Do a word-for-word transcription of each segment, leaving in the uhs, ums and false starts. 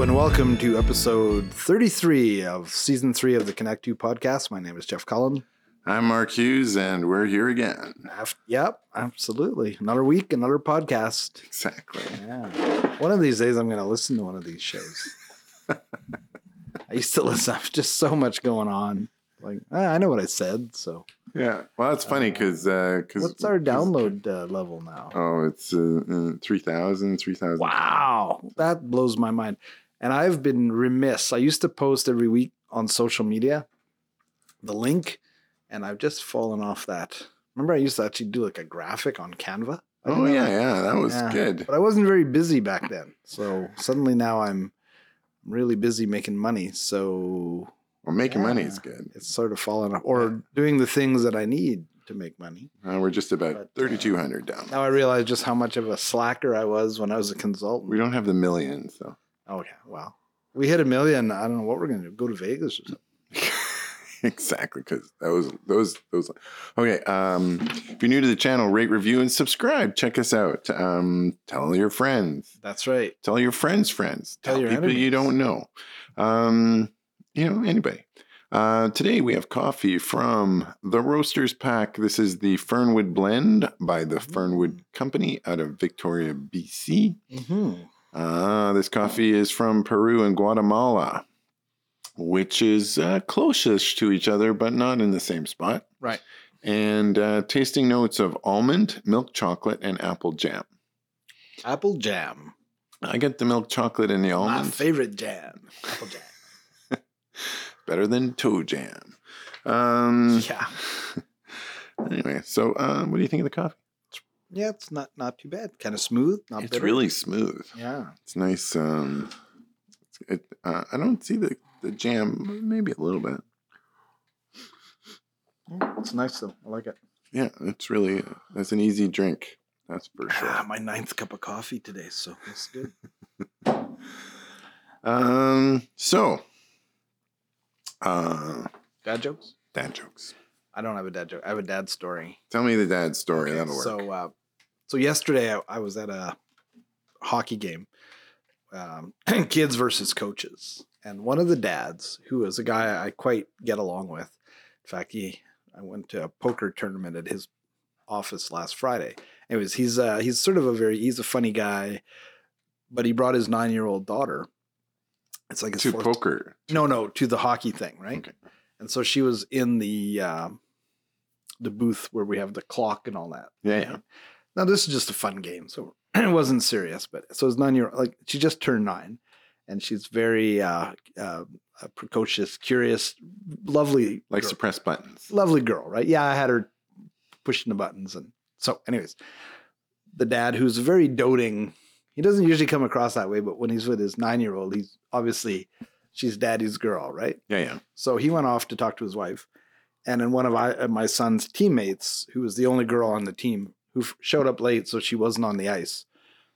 and welcome to episode thirty-three of season three of the Connect two podcast. My name is Jeff Cullen. I'm Mark Hughes, and we're here again. Yep, absolutely. Another week, another podcast. Exactly. Yeah. One of these days, I'm going to listen to one of these shows. I used to listen. There's just so much going on. Like, I know what I said, so. Yeah. Well, it's funny because... Uh, cause, What's our cause, download uh, level now? Oh, it's uh, uh, three thousand, three thousand. Wow. That blows my mind. And I've been remiss. I used to post every week on social media the link, and I've just fallen off that. Remember, I used to actually do like a graphic on Canva. Oh, yeah, that. yeah. That was yeah. good. But I wasn't very busy back then. So suddenly now I'm really busy making money. So... Well, making yeah, money is good. It's sort of fallen off. Or yeah. doing the things that I need to make money. Uh, we're just about thirty-two hundred uh, down. Now I realize just how much of a slacker I was when I was a consultant. We don't have the millions, though. Oh, yeah. Well, we hit a million. I don't know what we're going to do. Go to Vegas or something. Exactly, because those, those, those. Okay, um, if you're new to the channel, rate, review, and subscribe. Check us out. Um, tell your friends. That's right. Tell your friends' friends. Tell, tell your people enemies. You don't know. Um, you know, anybody. Uh, today we have coffee from the Roasters Pack. This is the Fernwood Blend by the Fernwood Company out of Victoria, B C. Mm-hmm. Uh, this coffee is from Peru and Guatemala, which is uh, close-ish to each other, but not in the same spot. Right. And uh, tasting notes of almond, milk chocolate, and apple jam. Apple jam. I get the milk chocolate and the almond. My favorite jam. Apple jam. Better than toe jam. Um, yeah. Anyway, so uh, what do you think of the coffee? Yeah, it's not not too bad. Kind of smooth. Not it's bitter. really smooth. Yeah. It's nice. Um, it, uh, I don't see the, the jam, maybe a little bit. It's nice, though. I like it. Yeah, it's really, that's an easy drink. That's for sure. Ah, my ninth cup of coffee today, so it's good. um. So... Uh, dad jokes? Dad jokes. I don't have a dad joke. I have a dad story. Tell me the dad story. Okay, That'll work. So, uh, so yesterday I, I was at a hockey game, um, kids versus coaches, and one of the dads, who is a guy I quite get along with. In fact, he I went to a poker tournament at his office last Friday. Anyways, he's uh, he's sort of a very he's a funny guy, but he brought his nine year old daughter. It's like to fourth, poker. No, no, to the hockey thing, right? Okay. And so she was in the uh, the booth where we have the clock and all that. Yeah, yeah. Now this is just a fun game, so it wasn't serious. But so it's nine year like she just turned nine, and she's very uh, uh, precocious, curious, lovely, likes girl. to press buttons. Lovely girl, right? Yeah, I had her pushing the buttons, and so, anyways, the dad, who's very doting. He doesn't usually come across that way, but when he's with his nine-year-old, he's obviously, she's daddy's girl, right? Yeah, yeah. So he went off to talk to his wife. And then one of I, my son's teammates, who was the only girl on the team, who showed up late, so she wasn't on the ice.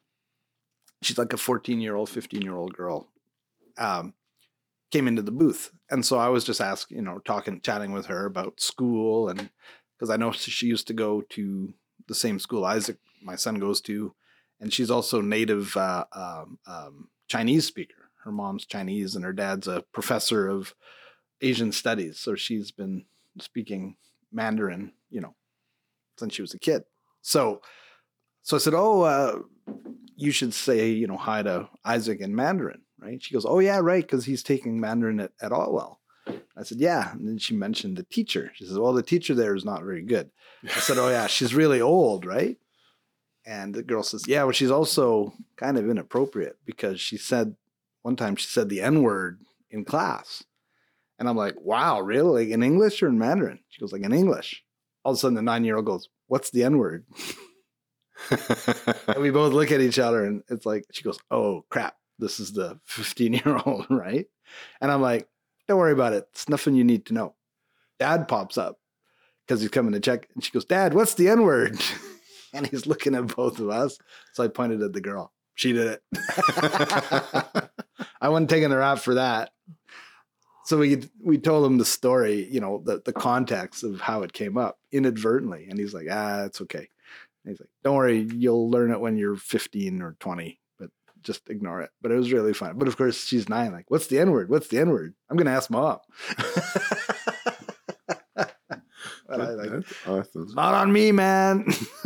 She's like a fourteen-year-old, fifteen-year-old girl, um, came into the booth. And so I was just asking, you know, talking, chatting with her about school. And because I know she used to go to the same school Isaac, my son, goes to. And she's also native uh, um, um, Chinese speaker. Her mom's Chinese and her dad's a professor of Asian studies. So she's been speaking Mandarin, you know, since she was a kid. So, so I said, oh, uh, you should say, you know, hi to Isaac in Mandarin, right? She goes, oh, yeah, right, because he's taking Mandarin at, at Otwell. I said, yeah. And then she mentioned the teacher. She says, well, the teacher there is not very good. I said, oh, yeah, she's really old, right? And the girl says, yeah, well, she's also kind of inappropriate because she said, one time she said the N-word in class. And I'm like, wow, really? Like in English or in Mandarin? She goes, like in English. All of a sudden the nine-year-old goes, what's the N-word? And we both look at each other and it's like, she goes, oh, crap. This is the fifteen-year-old, right? And I'm like, don't worry about it. It's nothing you need to know. Dad pops up because he's coming to check. And she goes, Dad, what's the N-word? And he's looking at both of us. So I pointed at the girl. She did it. I wasn't taking the rap for that. So we we told him the story, you know, the, the context of how it came up inadvertently. And he's like, ah, it's okay. And he's like, don't worry, you'll learn it when you're fifteen or twenty. But just ignore it. But it was really fun. But of course, she's nine. Like, what's the N word? What's the N word? I'm gonna ask mom. But I like, That's awesome. it's not on me, man.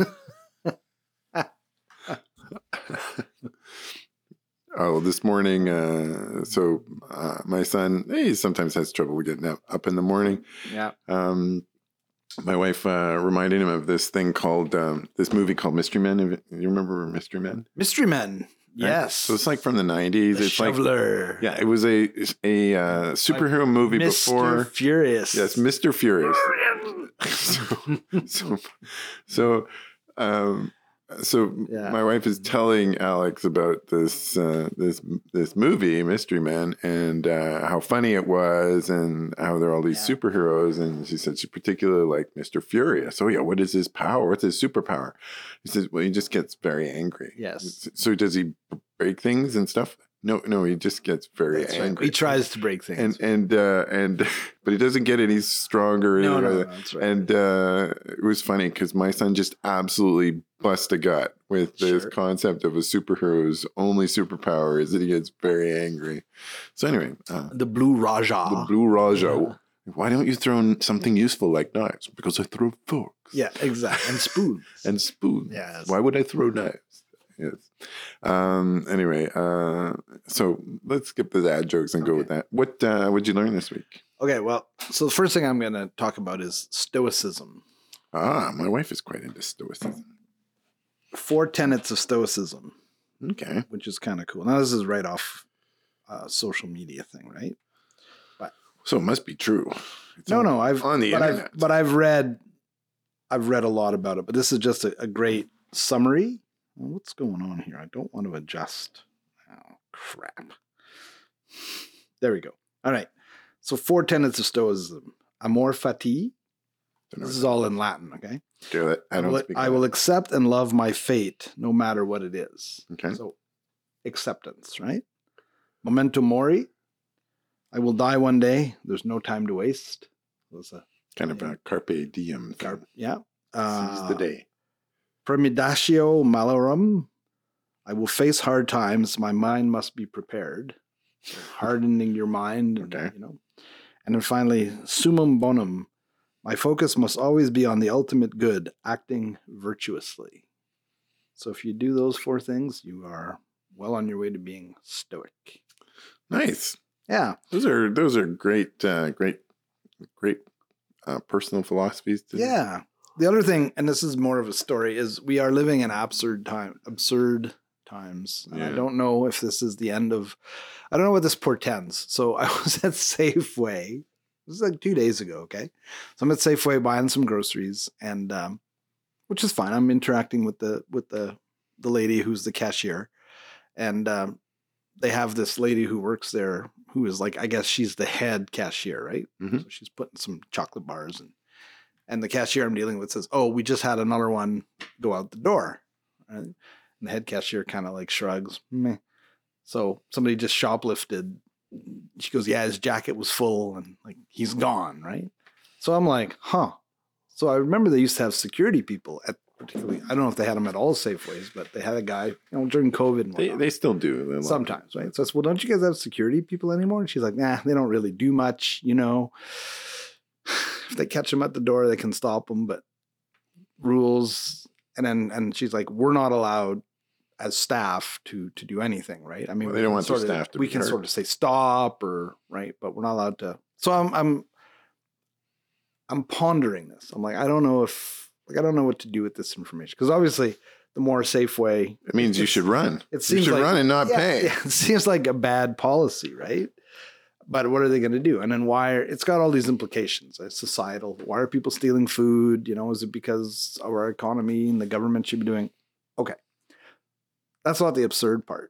Oh, this morning, uh, so uh, my son, he sometimes has trouble getting up, up in the morning. Yeah. Um, my wife uh, reminded him of this thing called, um, this movie called Mystery Men. You remember Mystery Men? Mystery Men. Yes. So it's like from the nineties. The It's like, Shoveler. yeah, it was a a uh, superhero movie Mister before. Furious. Yes, Mister Furious. so, so, so, um, so Yeah. my wife is telling Alex about this uh, this this movie, Mystery Men, and uh, how funny it was, and how there are all these Yeah. superheroes. And she said she particularly liked Mister Furious. Oh yeah, what is his power? What's his superpower? He says, well, he just gets very angry. Yes. So does he break things and stuff? No, no, he just gets very That's right. angry. He tries to break things. and and uh, and but he doesn't get any stronger. no, no, Uh, no, that's right. And uh, it was funny because my son just absolutely bust a gut with this Sure. concept of a superhero's only superpower is that he gets very angry. So anyway, uh, the Blue Raja. the Blue Raja. Yeah. Why don't you throw something useful like knives? Because I throw forks. Yeah, exactly. And spoons. And spoons. Yes. Why would I throw knives? Yes. Um, anyway, uh, so let's skip the dad jokes and go Okay. with that. What uh, would you learn this week? Okay, well, so the first thing I'm going to talk about is Stoicism. Ah, my wife is quite into stoicism. Four tenets of Stoicism, Okay. which is kind of cool. Now, this is right off uh, social media thing, right? So it must be true. It's No, on, no, I've on the but internet. I've, but I've read, I've read a lot about it. But this is just a, a great summary. Well, what's going on here? I don't want to adjust. Oh crap! There we go. All right. So four tenets of Stoicism: amor fati. Don't know This what is all in Latin. Okay. Do it. I I don't will, speak. I will accept and love my fate, no matter what it is. Okay. So, acceptance, right? Memento mori. I will die one day. There's no time to waste. That's a Kind of a carpe diem. Gar- yeah. Seize the Uh, day. Premidatio malorum. I will face hard times. My mind must be prepared. So hardening your mind. And, Okay. you know. And then finally, summum bonum. My focus must always be on the ultimate good, acting virtuously. So if you do those four things, you are well on your way to being stoic. Nice. Yeah. Those are those are great, uh, great, great uh, personal philosophies. To Yeah. The other thing, and this is more of a story, is we are living in absurd time, absurd times. And I Yeah. don't know if this is the end of, I don't know what this portends. So I was at Safeway. This is like two days ago. Okay. So I'm at Safeway buying some groceries, and, um, which is fine. I'm interacting with the, with the, the lady who's the cashier, and, um, they have this lady who works there who is like, I guess she's the head cashier, right? Mhm. So she's putting some chocolate bars, and and the cashier I'm dealing with says, "Oh, we just had another one go out the door." Right? And the head cashier kind of like shrugs. Meh. So somebody just shoplifted. She goes, "Yeah, his jacket was full, and like he's gone." Right? So I'm like, "Huh." So I remember they used to have security people at particularly. I don't know if they had them at all Safeways, but they had a guy, you know, during COVID and They whatnot. they still do. They love Sometimes, right? So I said, well, don't you guys have security people anymore? And she's like, nah, they don't really do much, you know. If they catch them at the door, they can stop them, but rules. And then, and she's like, we're not allowed as staff to to do anything, right? I mean, Well, we they don't can want their sort of- staff to we be can hurt. sort of say stop or right, but we're not allowed to. So I'm I'm I'm pondering this. I'm like, I don't know if like I don't know what to do with this information because obviously the more Safeway, It means you it's- should run. it You seems should like- run and not yeah, pay. yeah, it seems like a bad policy, right? But what are they going to do? And then why? Are, it's got all these implications. It's societal. Why are people stealing food? You know, is it because of our economy and the government should be doing? Okay, that's not the absurd part.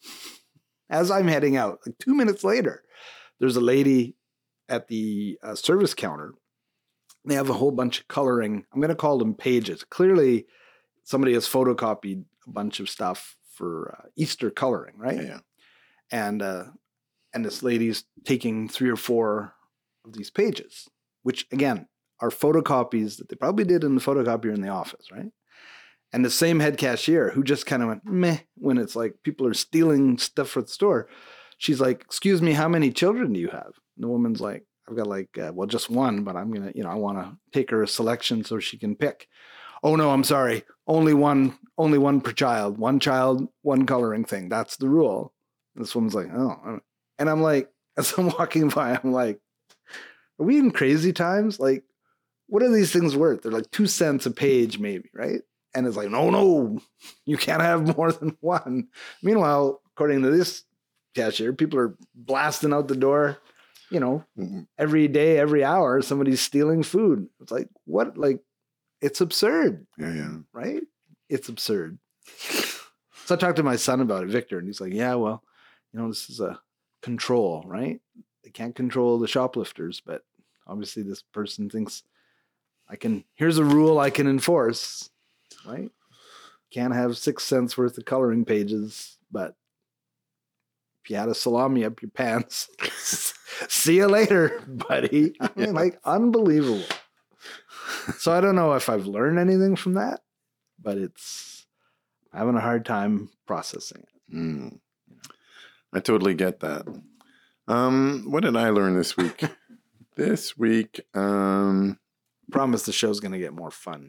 As I'm heading out, like two minutes later, there's a lady at the uh, service counter. They have a whole bunch of coloring. I'm going to call them pages. Clearly, somebody has photocopied a bunch of stuff for uh, Easter coloring, right? Yeah. And uh, and this lady's taking three or four of these pages, which again are photocopies that they probably did in the photocopier in the office, right? And the same head cashier who just kind of went meh when it's like people are stealing stuff from the store. She's like, "Excuse me, how many children do you have?" And the woman's like, "I've got like, uh, well, just one, but I'm gonna, you know, I want to take her a selection so she can pick." "Oh no, I'm sorry, only one, only one per child. One child, one coloring thing. That's the rule." And this woman's like, "Oh," and I'm like, as I'm walking by, I'm like, "Are we in crazy times? Like, what are these things worth? They're like two cents a page, maybe, right?" And it's like, "No, no, you can't have more than one." Meanwhile, according to this cashier, people are blasting out the door, you know, every day, every hour, somebody's stealing food. It's like, what? Like, it's absurd. Yeah, yeah. Right? It's absurd. So I talked to my son about it, Victor, and he's like, "Yeah, well, you know, this is a control, right? They can't control the shoplifters, but obviously this person thinks I can, here's a rule I can enforce, right? Can't have six cents worth of coloring pages, but if you had a salami up your pants, see you later, buddy." I mean, like, unbelievable. So I don't know if I've learned anything from that, but it's I'm having a hard time processing it. Mm. I totally get that. Um, what did I learn this week? This week, um, Promise the show's going to get more fun.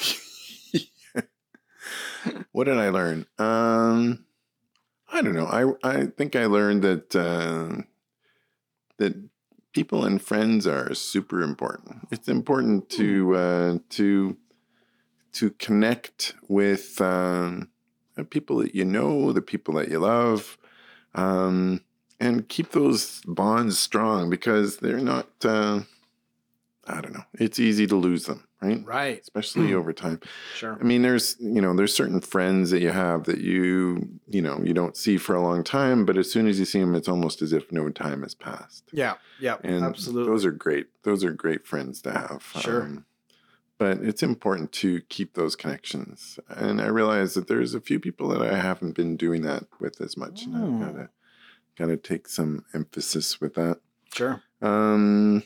what did I learn? Um, I don't know. I I think I learned that uh, that people and friends are super important. It's important to uh, to to connect with um, the people that you know, the people that you love, um, and keep those bonds strong because they're not. Uh, I don't know. It's easy to lose them, right? Right. Especially over time. Sure. I mean, there's, you know, there's certain friends that you have that you, you know, you don't see for a long time, but as soon as you see them, it's almost as if no time has passed. Yeah. Yeah. And absolutely. those are great. Those are great friends to have. Sure. Um, but it's important to keep those connections. And I realize that there's a few people that I haven't been doing that with as much. And Mm. I've got to, got to take some emphasis with that. Sure. Um,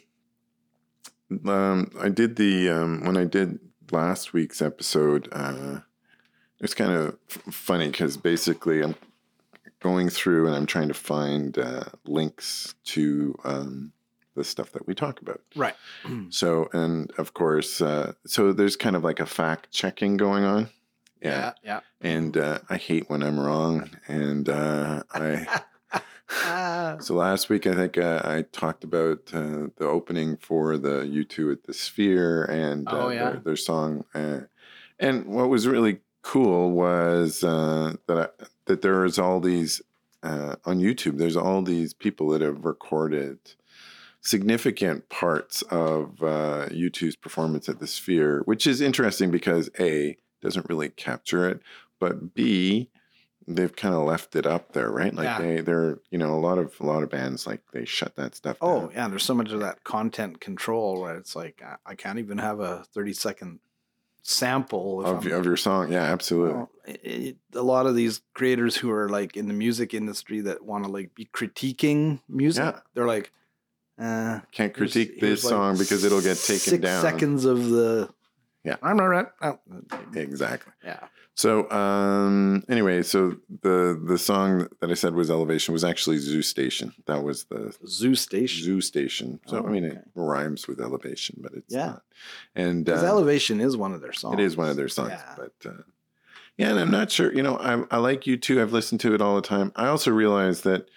um, I did the, um, when I did last week's episode, uh, it's kind of f- funny because basically I'm going through and I'm trying to find uh, links to um, the stuff that we talk about. Right. So, and of course, uh, so there's kind of like a fact checking going on. Yeah. Yeah. And uh, I hate when I'm wrong. And uh, I, so last week, I think uh, I talked about uh, the opening for the U two at the Sphere and uh, Oh, yeah. their, their song. Uh, and what was really cool was uh, that I, that there is all these uh, on YouTube. There's all these people that have recorded significant parts of uh, U two's performance at the Sphere, which is interesting because A, doesn't really capture it, but B, they've kind of left it up there, right? Like Yeah. they, they're, you know, a lot of a lot of bands like they shut that stuff Oh, down. yeah. There's so much of that content control where it's like, I, I can't even have a thirty second sample if Of, I'm- of your song, yeah, absolutely. Well, it, it, a lot of these creators who are like in the music industry that want to like be critiquing music, Yeah. they're like, uh, Can't here's- critique here's this like song because it'll get taken six down. seconds of the Yeah. I'm not right. Oh. Exactly. Yeah. So um, anyway, so the the song that I said was Elevation was actually Zoo Station. That was the Zoo Station. Zoo Station. So Oh, I mean, okay. it rhymes with Elevation, but it's Yeah. not. And Because uh, Elevation is one of their songs. it is one of their songs, Yeah. but uh, yeah, and I'm not sure. You know, I I like U two. I've listened to it all the time. I also realize that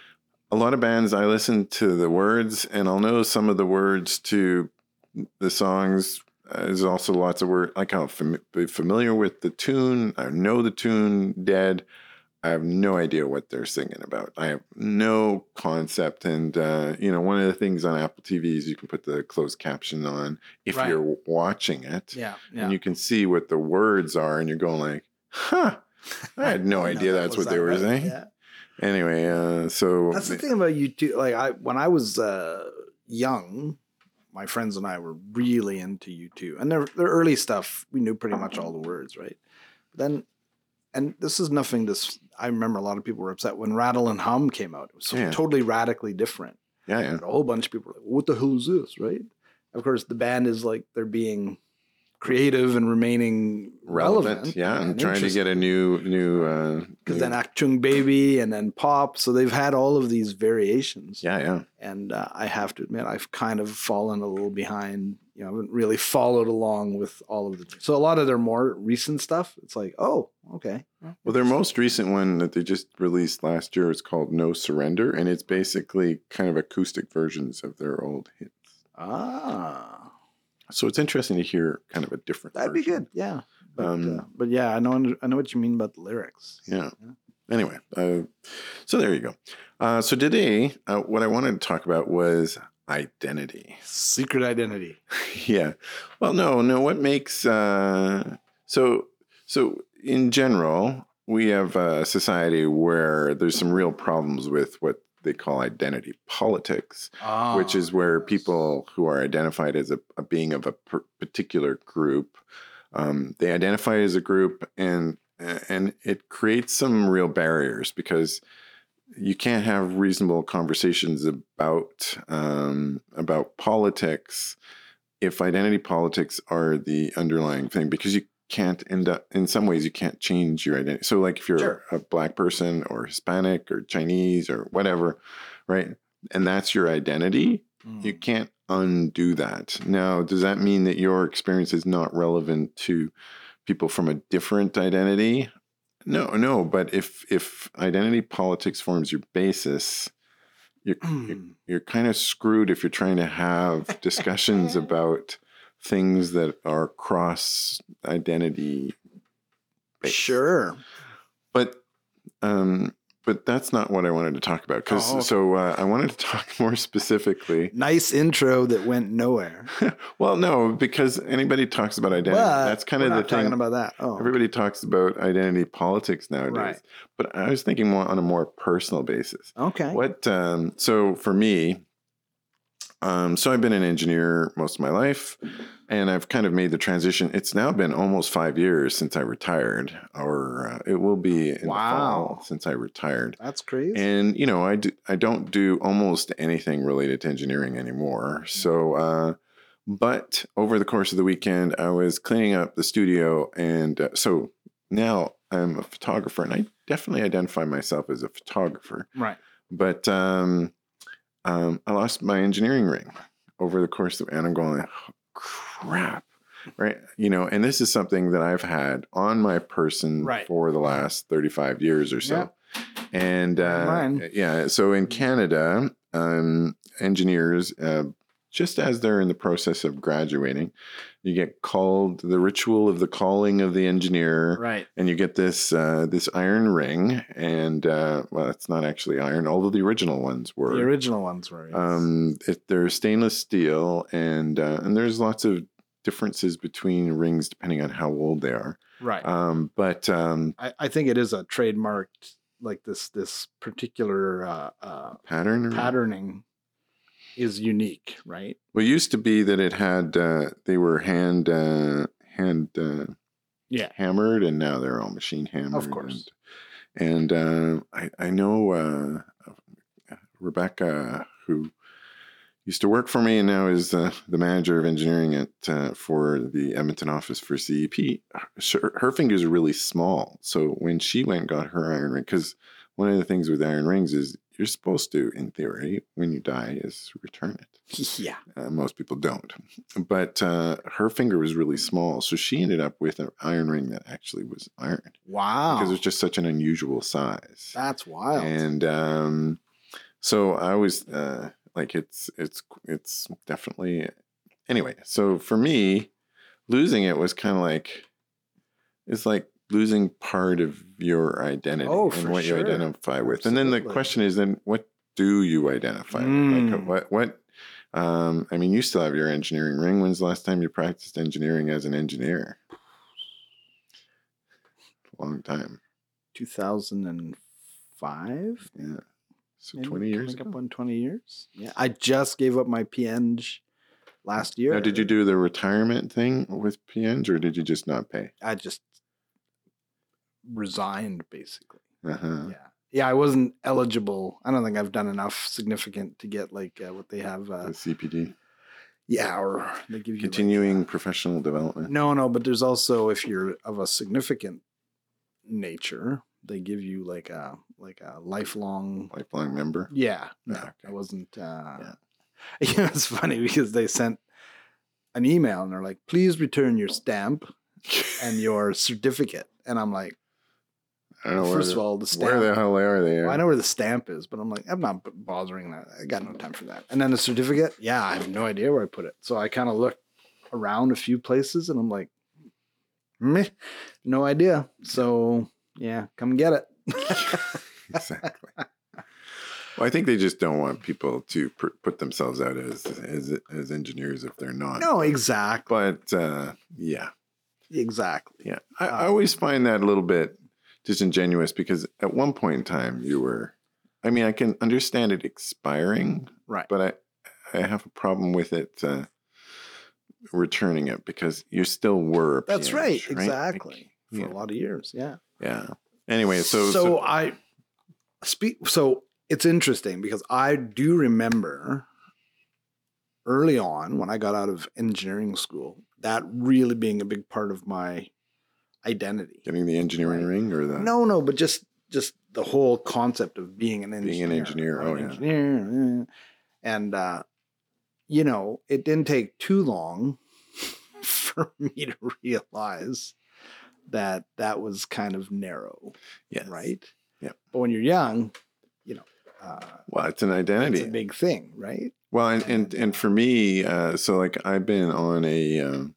a lot of bands I listen to the words, and I'll know some of the words to the songs. Uh, there's also lots of words like I'll fam- be familiar with the tune. I know the tune dead. I have no idea what they're singing about. I have no concept. And, uh, you know, one of the things on Apple T V is you can put the closed caption on if Right. you're watching it. Yeah. Yeah. And you can see what the words are. And you're going like, huh, I had no didn't know idea that that's was what they that were right. saying. Yeah. Anyway, uh, so. That's the thing about you too. Like I, when I was uh, young, my friends and I were really into U two, and their their early stuff we knew pretty much all the words, right? But then, and this is nothing. This I remember a lot of people were upset when Rattle and Hum came out. It was so Yeah. totally radically different. Yeah, yeah. And a whole bunch of people were like, "What the hell is this?" Right? Of course, the band is like they're being creative and remaining relevant. relevant, yeah, and, and trying to get a new new. Because Uh, then Achtung Baby and then Pop, so they've had all of these variations. yeah, yeah. And uh, I have to admit, I've kind of fallen a little behind. You know, I haven't really followed along with all of the. So a lot of their more recent stuff, it's like, oh, okay. Well, their most recent one that they just released last year is called No Surrender, and it's basically kind of acoustic versions of their old hits. Ah, So it's interesting to hear kind of a different. that'd version. be good. Yeah, but Um, uh, but yeah, I know I know what you mean about the lyrics. Yeah. Anyway, uh, so there you go. Uh, so today, uh, what I wanted to talk about was identity. Secret identity. Yeah. Well, no, no. What makes uh, so so in general, we have a society where there's some real problems with what they call identity politics, Ah, which is where people who are identified as a, a being of a per- particular group, um, they identify as a group, and and it creates some real barriers because you can't have reasonable conversations about um, about politics if identity politics are the underlying thing, because you can't end up, in some ways you can't change your identity. So like if you're Sure. a black person or Hispanic or Chinese or whatever, right? And that's your identity, Mm. you can't undo that. Now, does that mean that your experience is not relevant to people from a different identity? No, no. But if if identity politics forms your basis, you're you're, you're kind of screwed if you're trying to have discussions about things that are cross identity based. Sure. But um, but that's not what I wanted to talk about. Because Oh, okay. so uh, I wanted to talk more specifically. Nice intro that went nowhere. Well, no, because anybody talks about identity. But That's kind we're of the not talking thing. about that. Oh, Everybody talks about identity politics nowadays. Right. But I was thinking more on a more personal basis. okay. What? Um, so for me, um, so I've been an engineer most of my life, and I've kind of made the transition. It's now been almost five years since I retired, or uh, it will be in Wow. the fall since I retired. That's crazy. And you know, I do, I don't do almost anything related to engineering anymore. So, uh, but over the course of the weekend, I was cleaning up the studio, and uh, so now I'm a photographer, and I definitely identify myself as a photographer. right. But um, um, I lost my engineering ring over the course of, and I'm going, oh, crap, right? You know, and this is something that I've had on my person Right. for the last thirty-five years or so. And uh, Mine. yeah, so in Canada, um, engineers, uh, just as they're in the process of graduating, you get called the ritual of the calling of the engineer, Right. and you get this uh, this iron ring, and uh, well, it's not actually iron, although the original ones were. The original ones were. Yes. Um, it, they're stainless steel, and uh, and there's lots of differences between rings depending on how old they are. right. Um, but um, I, I think it is a trademarked, like this this particular uh, uh, pattern. patterning is unique, right? Well, it used to be that it had uh, they were hand uh, hand uh, Yeah. hammered, and now they're all machine hammered. Of course. And, and uh, I I know uh, Rebecca, who used to work for me and now is uh, the manager of engineering at uh, for the Edmonton office for C E P. Her, her fingers are really small, so when she went and got her iron ring, because one of the things with iron rings is you're supposed to, in theory, when you die, is return it. Yeah. Uh, most people don't, but uh, her finger was really small, so she ended up with an iron ring that actually was iron Wow. because it was just such an unusual size. That's wild. And um, so I was uh, like, it's it's it's definitely anyway. So for me, losing it was kind of like it's like losing part of your identity Oh, and for what sure. you identify with. And then the Absolutely. question is, then what do you identify with? Mm. Like what what? Um, I mean, you still have your engineering ring. When's the last time you practiced engineering as an engineer? Long time. two thousand five. Yeah. So Maybe twenty years coming ago. up on twenty years. Yeah. I just gave up my P N G last year. Now, did you do the retirement thing with P N G, or did you just not pay? I just resigned, basically. Uh-huh. Yeah. Yeah, I wasn't eligible. I don't think I've done enough significant to get like uh, what they have. Uh, The C P D. Yeah, or they give you Continuing like, uh, professional development. no, no, but there's also if you're of a significant nature, they give you like a like a lifelong. Lifelong member. Yeah, no, Ah, okay. I wasn't. Uh, Yeah. You know, it's funny because they sent an email and they're like, "Please return your stamp and your certificate," and I'm like, I don't know well, where first the, of all, the stamp. where the hell are they? Well, I know where the stamp is, but I'm like, I'm not b- bothering that. I got no time for that. And then the certificate, yeah, I have no idea where I put it. So I kind of looked around a few places, and I'm like, meh, no idea. So yeah, come get it. Exactly. Well, I think they just don't want people to pr- put themselves out as as as engineers if they're not. No, exactly, But uh, yeah, exactly. yeah. I, I Uh, always find that a little bit disingenuous because at one point in time you were. I mean, I can understand it expiring, Right. but I I have a problem with it uh, returning it because you still were. A That's P H, right, right? exactly. Like, For yeah. a lot of years, yeah. Yeah. Anyway, so so, so I speak. So it's interesting because I do remember early on when I got out of engineering school that really being a big part of my identity. getting the engineering Right. ring or the No, no, but just just the whole concept of being an engineer. being an engineer. right? Oh yeah. engineer, eh. and uh, you know, it didn't take too long for me to realize that that was kind of narrow, Yes. right? Yeah. But when you're young, you know, uh, Well, it's an identity. it's a big thing, right? Well, and and, and for me, uh, so like I've been on a um,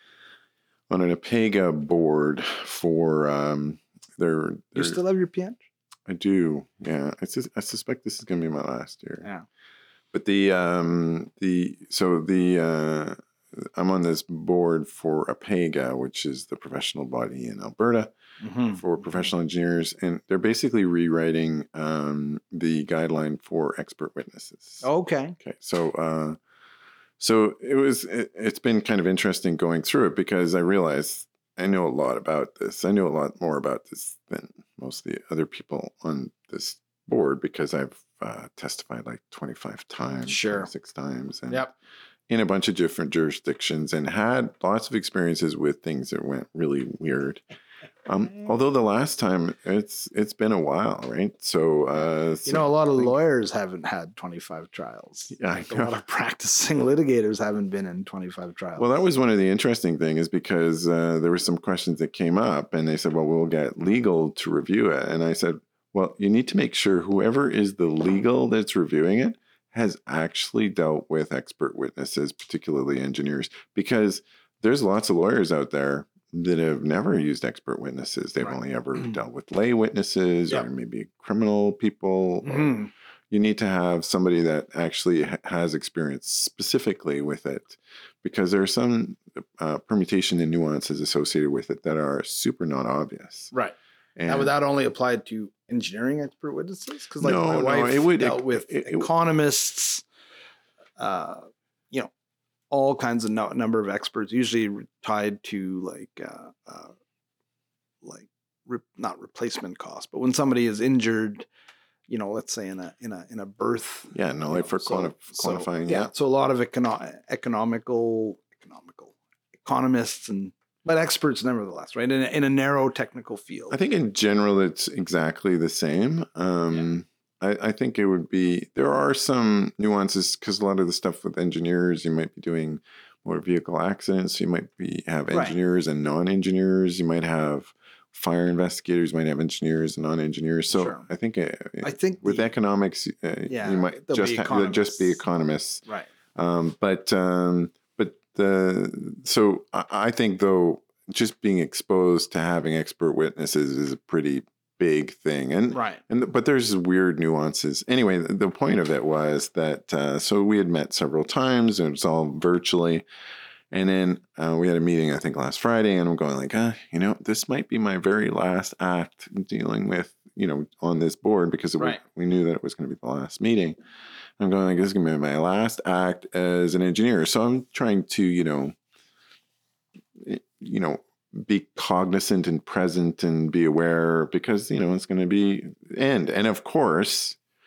on an APEGA board for um, their, You their. still have your P N? I do, yeah. I, sus- I suspect this is going to be my last year. Yeah. But the um the so the uh, I'm on this board for APEGA, which is the professional body in Alberta Mm-hmm. for professional engineers, and they're basically rewriting um, the guideline for expert witnesses. Okay. Okay, so uh, so it was. It, it's been kind of interesting going through it because I realized I know a lot about this. I know a lot more about this than most of the other people on this board because I've uh, testified like twenty-five times, Sure. twenty-six times, and Yep. in a bunch of different jurisdictions, and had lots of experiences with things that went really weird. Um, although the last time it's it's been a while, right? So uh, You know, a lot of lawyers haven't had twenty-five trials. Yeah, I Like, a know. lot of practicing litigators haven't been in twenty-five trials. Well, that was one of the interesting things because uh, there were some questions that came up, and they said, "Well, we'll get legal to review it." And I said, "Well, you need to make sure whoever is the legal that's reviewing it has actually dealt with expert witnesses, particularly engineers, because there's lots of lawyers out there that have never used expert witnesses. They've Right. only ever dealt with lay witnesses Yep. or maybe criminal people." or- Mhm. You need to have somebody that actually ha- has experience specifically with it, because there are some uh, permutation and nuances associated with it that are super not obvious. Right. And Now, would that only apply to engineering expert witnesses? Because, like, No, my no, wife it would- dealt it- with it- it- economists, uh, you know, all kinds of no, number of experts, usually tied to like, uh, uh, like re- not replacement costs, but when somebody is injured, you know, let's say in a in a in a birth. yeah, no, you like know, for so- quanti- so, quantifying, yeah, yeah. so a lot of econo- economical economical economists and but experts nevertheless, right? In a, in a narrow technical field. I think in general it's exactly the same. Um, I, I think it would be, there are some nuances because a lot of the stuff with engineers, you might be doing motor vehicle accidents. You might be have Right. engineers and non-engineers. You might have fire investigators, you might have engineers and non-engineers. So Sure. I think uh, I think with the- economics, uh, Yeah, you might they'll just be ha- they'll just be economists. economists. right. Um, but um, but the so I, I think though just being exposed to having expert witnesses is a pretty big thing, and Right. and the, but there's weird nuances. Anyway, the, the point of it was that uh, so we had met several times, and it was all virtually. And then uh, we had a meeting, I think, last Friday, and I'm going like, ah, you know, this might be my very last act dealing with, you know, on this board because it Right. was, we knew that it was going to be the last meeting. I'm going like, this is going to be my last act as an engineer. So I'm trying to, you know, you know, be cognizant and present and be aware because, you know, it's going to be end. And of course,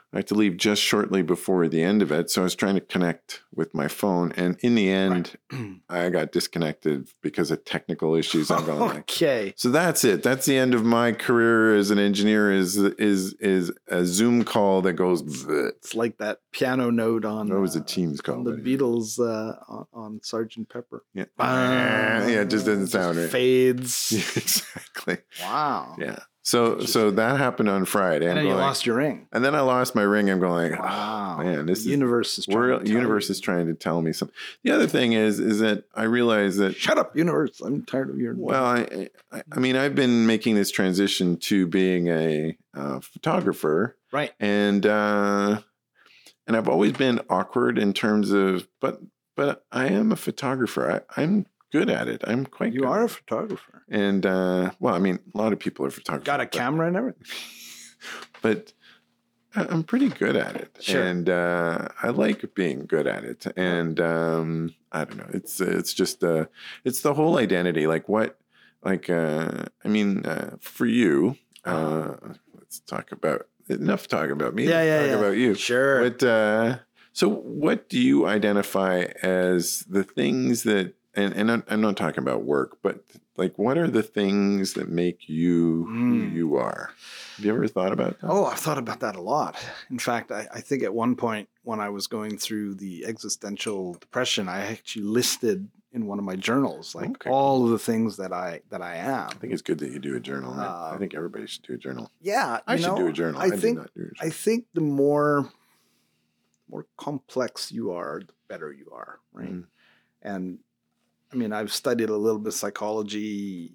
I had to leave just shortly before the end of it. So I was trying to connect with my phone. And in the end, Right. I got disconnected because of technical issues. I'm going like, Okay. so that's it. That's the end of my career as an engineer is is is a Zoom call that goes, bleh. It's like that piano note on, That was a uh, Teams call. on the but- Beatles uh, on, on Sergeant Pepper. Yeah. Ah, yeah, it just doesn't just sound right. Fades. exactly. Wow. Yeah. So so that happened on Friday. And I'm then you going, lost your ring. and then I lost my ring. I'm going like, Wow. oh, man, this the is universe is trying we're to tell universe you. is trying to tell me something. The other thing is is that I realize that Shut up, universe. I'm tired of your well, I, I I mean I've been making this transition to being a uh, photographer, right. and uh, and I've always been awkward in terms of, but but I am a photographer. I, I'm good at it. I'm quite. You good are at a it. photographer. And uh, well, I mean, a lot of people are photographers. Got a but- camera and everything. but I- I'm pretty good at it, Sure. and uh, I like being good at it. And um, I don't know, it's it's just uh, it's the whole identity. Like what, like uh, I mean, uh, for you, uh, let's talk about enough talk about me. Yeah, let's yeah, talk yeah. about you. Sure. But uh, so, what do you identify as the things that? And, and I'm, I'm not talking about work, but like, what are the things that make you who Mm. you are? Have you ever thought about that? Oh, I've thought about that a lot. In fact, I, I think at one point when I was going through the existential depression, I actually listed in one of my journals like Okay. all of the things that I that I am. I think it's good that you do a journal. I- I Um, think everybody should do a journal. Yeah, I you should know, do a journal. I I, think do not do a journal. I think the more more complex you are, the better you are, right? Mhm. And I mean, I've studied a little bit of psychology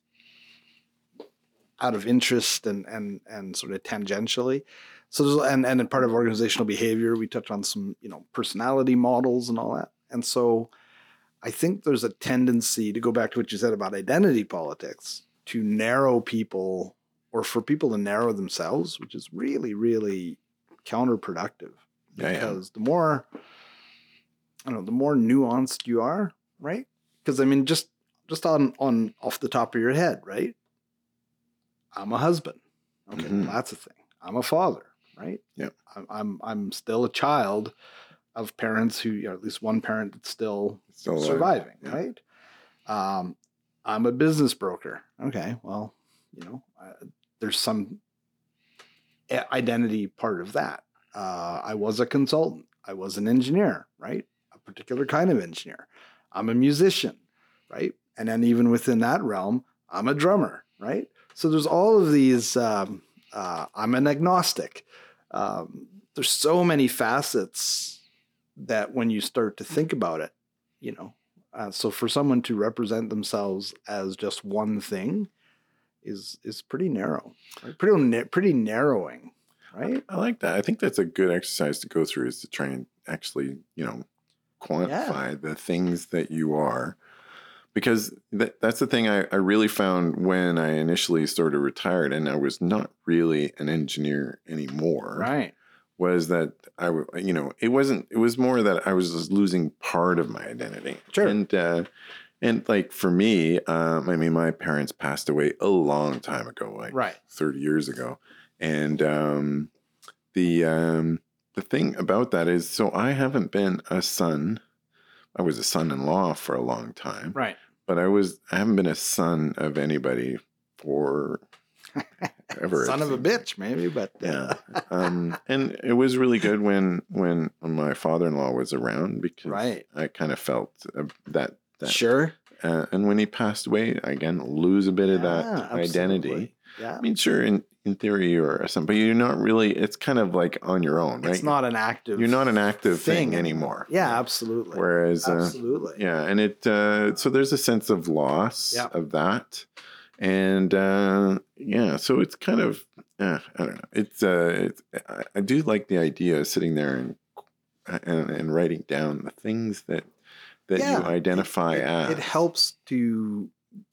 out of interest and and and sort of tangentially. So there's, and and in part of organizational behavior, we touch on some, you know, personality models and all that. And so I think there's a tendency to go back to what you said about identity politics to narrow people or for people to narrow themselves, which is really, really counterproductive. Yeah, yeah. Because the more I don't know, the more nuanced you are, right? Because I mean, just just on on off the top of your head, right? I'm a husband. Okay, Mhm. well, that's a thing. I'm a father, right? Yep. I'm I'm I'm still a child of parents who, you know, at least one parent that's still Still alive. surviving, Yeah. right? Um, I'm a business broker. Okay, well, you know, uh, there's some i- identity part of that. Uh, I was a consultant. I was an engineer, right? A particular kind of engineer. I'm a musician, right? And then even within that realm, I'm a drummer, right? So there's all of these. Um, uh, I'm an agnostic. Um, there's so many facets that when you start to think about it, you know. Uh, so for someone to represent themselves as just one thing is is pretty narrow, right? Pretty na- pretty narrowing, right? I like that. I think that's a good exercise to go through is to try and actually, you know, quantify the things that you are. Because that, that's the thing I, I really found when I initially sort of retired and I was not really an engineer anymore. Right. Was that I, w- you know, it wasn't, it was more that I was just losing part of my identity. Sure. And, uh, and like for me, um, I mean, my parents passed away a long time ago, like Right. thirty years ago. And, um, the, um, the thing about that is, so I haven't been a son. I was a son-in-law for a long time, Right. but I was, I haven't been a son of anybody for ever. Son it of a seems. bitch, maybe, but Yeah. Um, and it was really good when, when my father-in-law was around because Right. I kind of felt uh, that, that, sure. uh, and when he passed away, again, lose a bit of that Yeah, identity. absolutely. Yeah. I mean, sure, in, in theory you're something, but you're not really, it's kind of like on your own, right? It's not an active. You're not an active thing, anymore. Yeah, absolutely. Whereas, uh, absolutely. yeah, and it, uh, so there's a sense of loss Yeah. of that. And, uh, yeah, so it's kind of, uh, I don't know. It's, uh, it's, I, I do like the idea of sitting there and, and, and writing down the things that, that Yeah, you identify it, it, as. It helps to,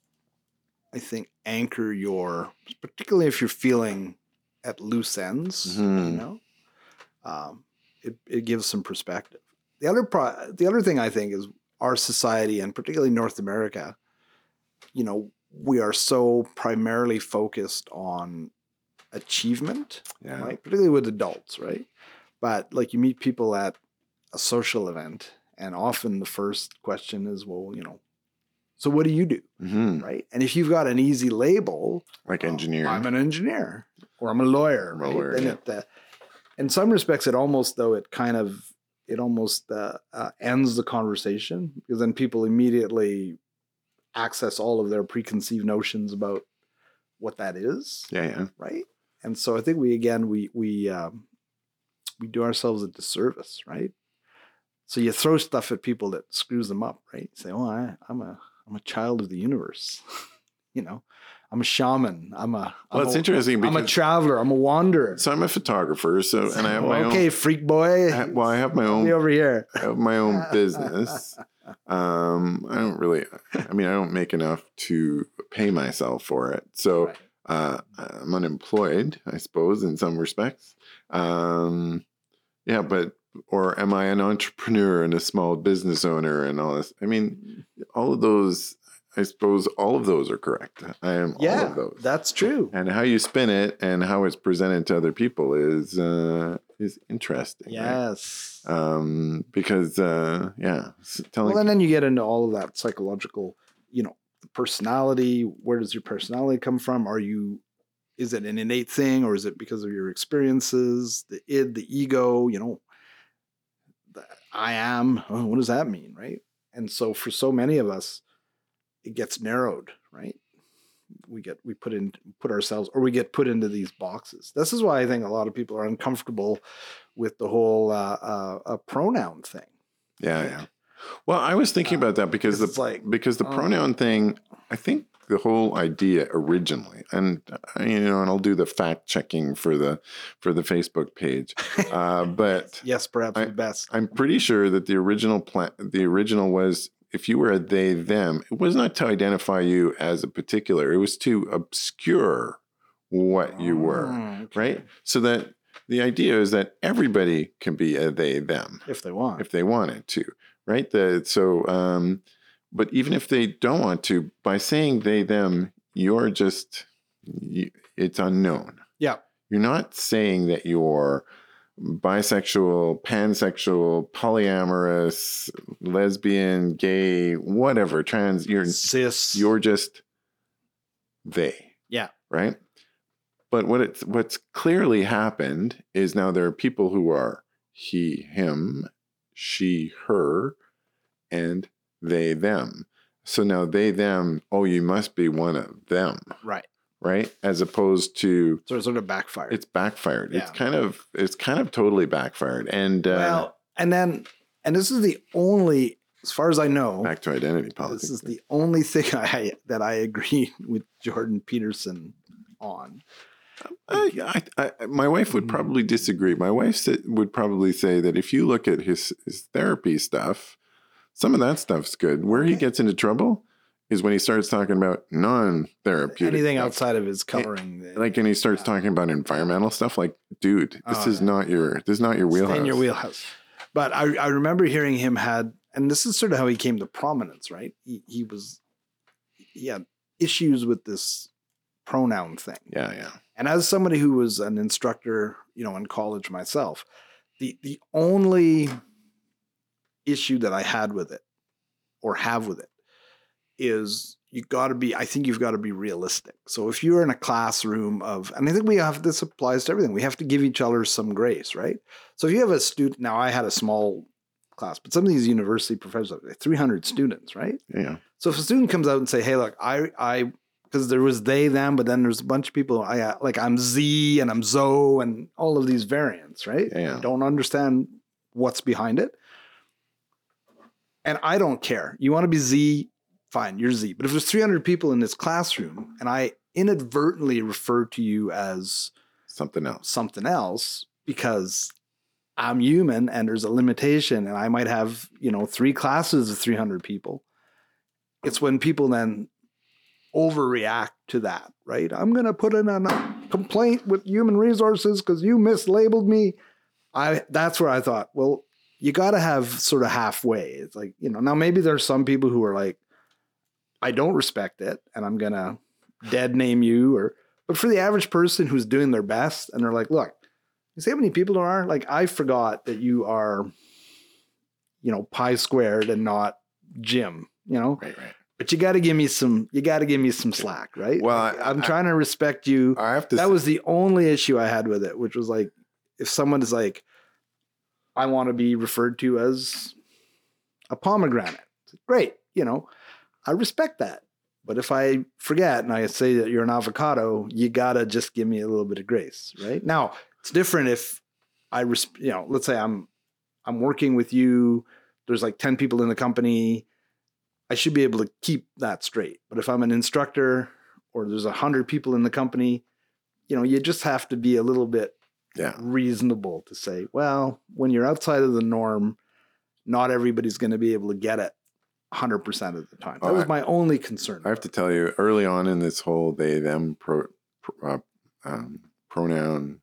I think, anchor your, particularly if you're feeling at loose ends, Mhm. you know, um, it, it gives some perspective. The other pro- the other thing I think is our society, and particularly North America, you know, we are so primarily focused on achievement, Yeah. right? Particularly with adults, right? But like you meet people at a social event, and often the first question is, well, you know, so what do you do, hmm right? And if you've got an easy label, Like oh, engineer. I'm an engineer, or I'm a lawyer, I'm a right? lawyer, Then yeah. it, uh, in some respects, it almost though it kind of it almost uh, uh, ends the conversation, because then people immediately access all of their preconceived notions about what that is, Yeah, yeah. right? And so I think we again we we um, we do ourselves a disservice, right? So you throw stuff at people that screws them up, right? You say, "Oh, I, I'm a I'm a child of the universe," you know. I'm a shaman. I'm a. I'm Well, it's a, interesting I'm a because traveler. I'm a wanderer. so I'm a photographer, so and I have my okay, own. freak boy. I, well, I have my I'll own. be over here. I have my own business. Um, I don't really. I mean, I don't make enough to pay myself for it, so Right. uh, I'm unemployed, I suppose, in some respects. Um, yeah, but or am I an entrepreneur and a small business owner and all this? I mean, all of those. I suppose all of those are correct. I am all Yeah, of those. that's true. And how you spin it and how it's presented to other people is uh, is interesting. Yes. Right? Um, because uh, yeah, s- telling Well, and then you get into all of that psychological, you know, personality. Where does your personality come from? Are you, is it an innate thing, or is it because of your experiences, the id, the ego, you know, the I am, oh, what does that mean, right? And so for so many of us, it gets narrowed, right? We get, we put in, put ourselves, or we get put into these boxes. This is why I think a lot of people are uncomfortable with the whole uh, uh, uh, pronoun thing. yeah, right? yeah. Well, I was thinking Uh, about that because the it's like, because the oh. pronoun thing. I think the whole idea originally, and uh, you know, and I'll do the fact checking for the for the Facebook page, uh, but yes, perhaps I- the best. I'm pretty sure that the original plan, the original was if you were a they them, it was not to identify you as a particular. It was to obscure what you were, Oh, okay. right? So that the idea is that everybody can be a they them If they want. if they wanted to, right? The, so, um, but even if they don't want to, by saying they them, you're just you, it's unknown. Yeah. You're not saying that you're bisexual, pansexual, polyamorous, lesbian, gay, whatever, trans, you're Cis. you're just they. Yeah. Right? But what it's what's clearly happened is now there are people who are he, him, she, her, and they, them. So now they, them, oh, you must be one of them. Right. Right? As opposed to So it sort of backfired. it's backfired. Yeah. It's kind of it's kind of totally backfired. And uh, well, and then, and this is the only, as far as I know, back to identity politics. this is the only thing I that I agree with Jordan Peterson on. I, I, I, my wife would probably disagree. My wife sa- would probably say that if you look at his, his therapy stuff, some of that stuff's good. Where he gets into trouble is when he starts talking about non-therapeutic Anything stuff. outside of his covering, the- Like, and he starts talking about environmental stuff. Like, dude, this Oh, is yeah. not your this is not your stay wheelhouse. in your wheelhouse. But I, I remember hearing him had, and this is sort of how he came to prominence, right? He, he was, he had issues with this pronoun thing. Yeah, yeah. And as somebody who was an instructor, you know, in college myself, the the only issue that I had with it or have with it is you got to be, I think you've got to be realistic. So if you're in a classroom of, and I think we have, this applies to everything. We have to give each other some grace, right? So if you have a student, now I had a small class, but some of these university professors, three hundred students, right? Yeah. So if a student comes out and say, hey, look, I, I, because there was they, them, but then there's a bunch of people, I uh, like I'm Z and I'm Zo and all of these variants, right? Yeah. I don't understand what's behind it. And I don't care. You want to be Z, fine, you're Z. But if there's three hundred people in this classroom and I inadvertently refer to you as Something else. something else because I'm human and there's a limitation and I might have, you know, three classes of three hundred people. It's when people then overreact to that, right? I'm going to put in a complaint with human resources because you mislabeled me. I that's where I thought, well, you got to have sort of halfway. It's like, you know, now maybe there's some people who are like, I don't respect it and I'm going to dead name you or, But for the average person who's doing their best and they're like, look, you see how many people there are? Like, I forgot that you are, you know, pi squared and not Jim, you know? Right, right. But you got to give me some, you got to give me some slack, right? Well, like, I, I'm I, trying to respect you. I have to. That was the only issue I had with it, which was like, if someone is like, I want to be referred to as a pomegranate, great, you know, I respect that. But if I forget and I say that you're an avocado, you got to just give me a little bit of grace, right? Now, it's different if I, res- you know, let's say I'm, I'm working with you, there's like ten people in the company, I should be able to keep that straight. But if I'm an instructor or there's a hundred people in the company, you know, you just have to be a little bit yeah. reasonable to say, well, when you're outside of the norm, not everybody's going to be able to get it one hundred percent of the time. That Oh, was I, my only concern. I have to tell you, early on in this whole they, them pro, pro, uh, um, pronoun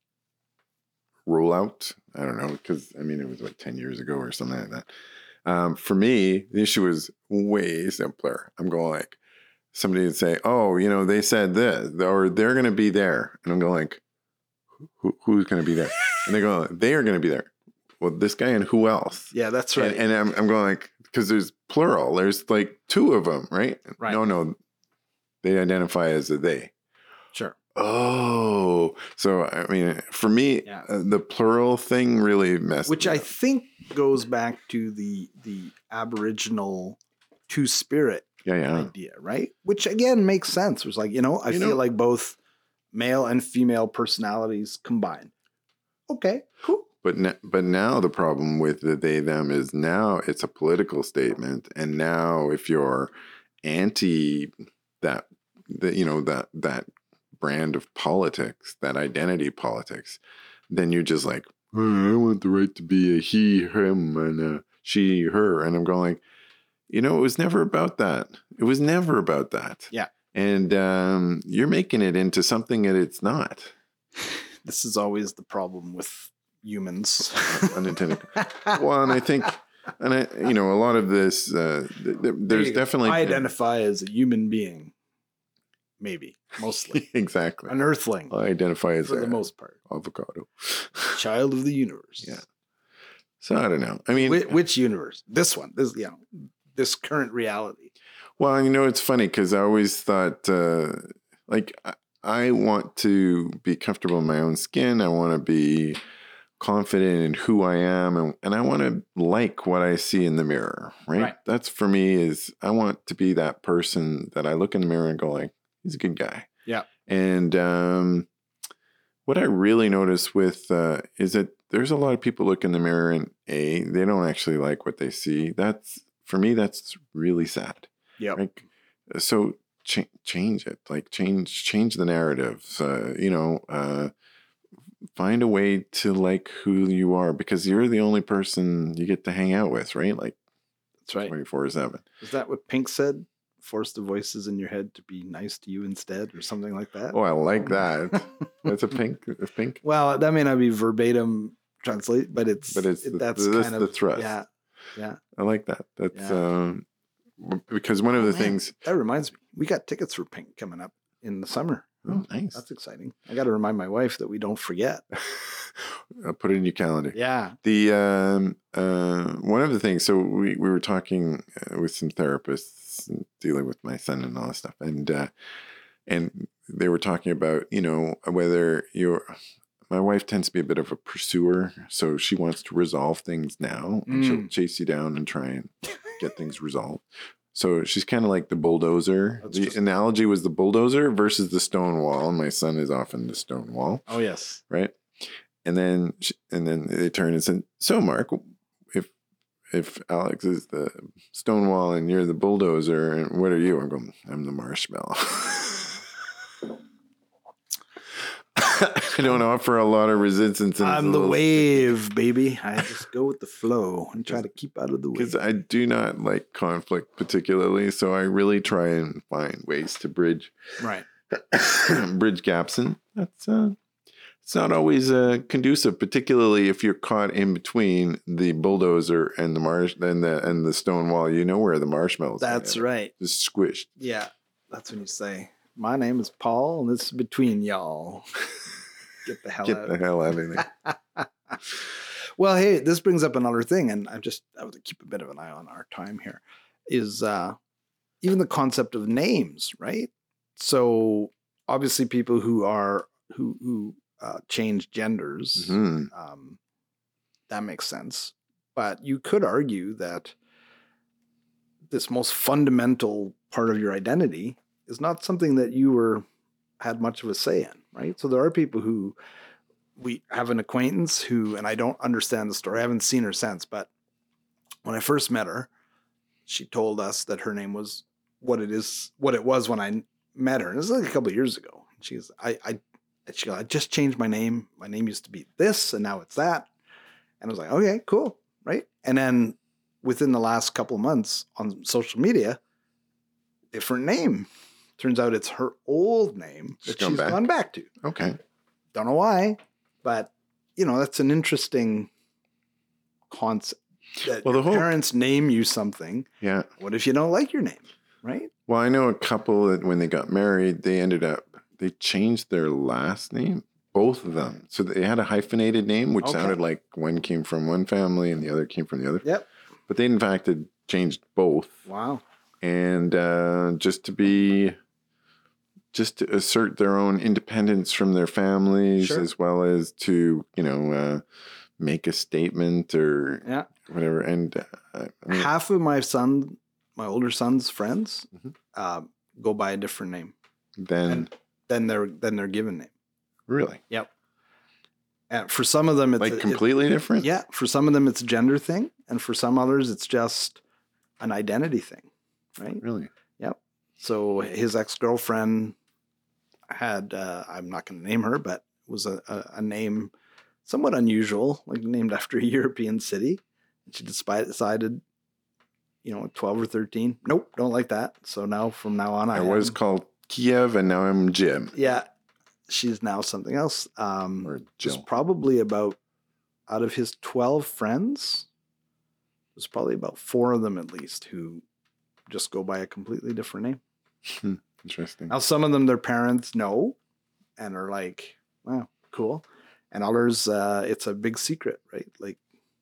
rollout, I don't know, because I mean, it was like ten years ago or something like that. Um, for me, the issue was way simpler. I'm going like, somebody would say, oh, you know, they said this, or they're going to be there. And I'm going like, Who, who's going to be there? And they go, they are going to be there. Well, this guy and who else? Yeah, that's right. And, and I'm, I'm going like, because there's plural. There's like two of them, right? Right. No, no. They identify as a they. Sure. Oh. So, I mean, for me, Yeah. uh, the plural thing really messed Which me I up. think goes back to the the Aboriginal two-spirit Yeah, yeah. idea, right? Which, again, makes sense. It was like, you know, I You feel know- like both male and female personalities combined. Okay, cool. But n- but now the problem with the they them is now it's a political statement, and now if you're anti that, that you know that that brand of politics, that identity politics, then you're just like, oh, I want the right to be a he, him, and a she, her, and I'm going like, you know, it was never about that. It was never about that. Yeah. And um, you're making it into something that it's not. This is always the problem with humans. Unintended. Well, and I think, and I, you know, a lot of this, uh, th- th- there's definitely I identify as a human being, maybe, mostly. exactly. An earthling, I identify as for a the most part. avocado. Child of the universe. Yeah. So I don't know. I mean, Which, which universe? This one. This, you know, this current reality. well, you know, it's funny because I always thought, uh, like, I, I want to be comfortable in my own skin. I want to be confident in who I am, and, and I want to like what I see in the mirror, right? Right. That's for me is I want to be that person that I look in the mirror and go like, he's a good guy. Yeah. And um, what I really notice with uh, is that there's a lot of people look in the mirror and A, they don't actually like what they see. That's, for me, that's really sad. Yeah. Like, so ch- change it, like change, change the narrative, uh, you know, uh, find a way to like who you are, because you're the only person you get to hang out with, right? Like That's right. twenty-four seven. Is that what Pink said? Force the voices in your head to be nice to you instead, or something like that? Oh, I like that. That's a pink, a pink. Well, that may not be verbatim translate, but it's But it's it- the- that's that's kind the of thrust. Yeah, yeah. I like that. That's Yeah. um, because one of the Oh, man. things. That reminds me, we got tickets for Pink coming up in the summer. Oh, nice. That's exciting. I got to remind my wife that we don't forget. I'll put it in your calendar. Yeah. The um, uh, one of the things. So we we were talking uh, with some therapists and dealing with my son and all this stuff, and uh, and they were talking about, you know, whether you're. My wife tends to be a bit of a pursuer, so she wants to resolve things now, and she'll Mm. chase you down and try and get things resolved. So she's kind of like the bulldozer. That's The just- analogy was the bulldozer versus the stone wall. And my son is often the stone wall, Oh yes. right? And then she, and then they turn and said, "So, Mark, if if Alex is the stone wall and you're the bulldozer, and what are you?" I'm going, "I'm the marshmallow." I don't offer a lot of resistance. and it's I'm a the little- wave, baby. I just go with the flow and try to keep out of the way. Because I do not like conflict particularly, so I really try and find ways to bridge Right. bridge gaps, and that's uh, it's not always uh, conducive, particularly if you're caught in between the bulldozer and the marsh and the and the stone wall. You know where the marshmallows. That's are, right. just squished. Yeah. That's when you say, My name is Paul, and this is between y'all. Get the hell Get out. the hell out of there. Well, hey, this brings up another thing, and I just I would keep a bit of an eye on our time here. Is uh, even the concept of names, right? So obviously, people who are who who uh, change genders, Mhm. um, that makes sense. But you could argue that this most fundamental part of your identity is not something that you were had much of a say in, right? So there are people who we have an acquaintance who, and I don't understand the story. I haven't seen her since, but when I first met her, she told us that her name was what it is, what it was when I met her. And this was like a couple of years ago. She's, I, I, she goes, I just changed my name. My name used to be this, and now it's that. And I was like, okay, cool, right? And then within the last couple of months on social media, different name. Turns out it's her old name She's that gone she's back. gone back to. Okay. Don't know why, but you know, that's an interesting concept. That Well, your the whole- parents name you something. Yeah. What if you don't like your name, right? Well, I know a couple that when they got married, they ended up, they changed their last name, both of them. So they had a hyphenated name, which Okay. sounded like one came from one family and the other came from the other. Yep. But they, in fact, had changed both. Wow. And uh, just to be, just to assert their own independence from their families, Sure. as well as to, you know, uh, make a statement or Yeah. whatever. And uh, I mean, Half of my son, my older son's friends, Mhm. uh, go by a different name then and- than their than their given name. really, Yep. And for some of them, it's like a- it- completely different. yeah. For some of them, it's a gender thing, and for some others, it's just an identity thing, right? Really. Yep. So his ex girlfriend had, uh, I'm not going to name her, but was a, a, a name somewhat unusual, like named after a European city. And she despite decided, you know, twelve or thirteen, nope, don't like that. So now from now on, I I was am- called Kiev, and now I'm Jim yeah, she's now something else. Um, or There's Jill. probably about, out of his twelve friends, there's probably about four of them at least who just go by a completely different name. Interesting. Now, some of them, their parents know and are like, wow, cool. And others, uh, it's a big secret, right? Like,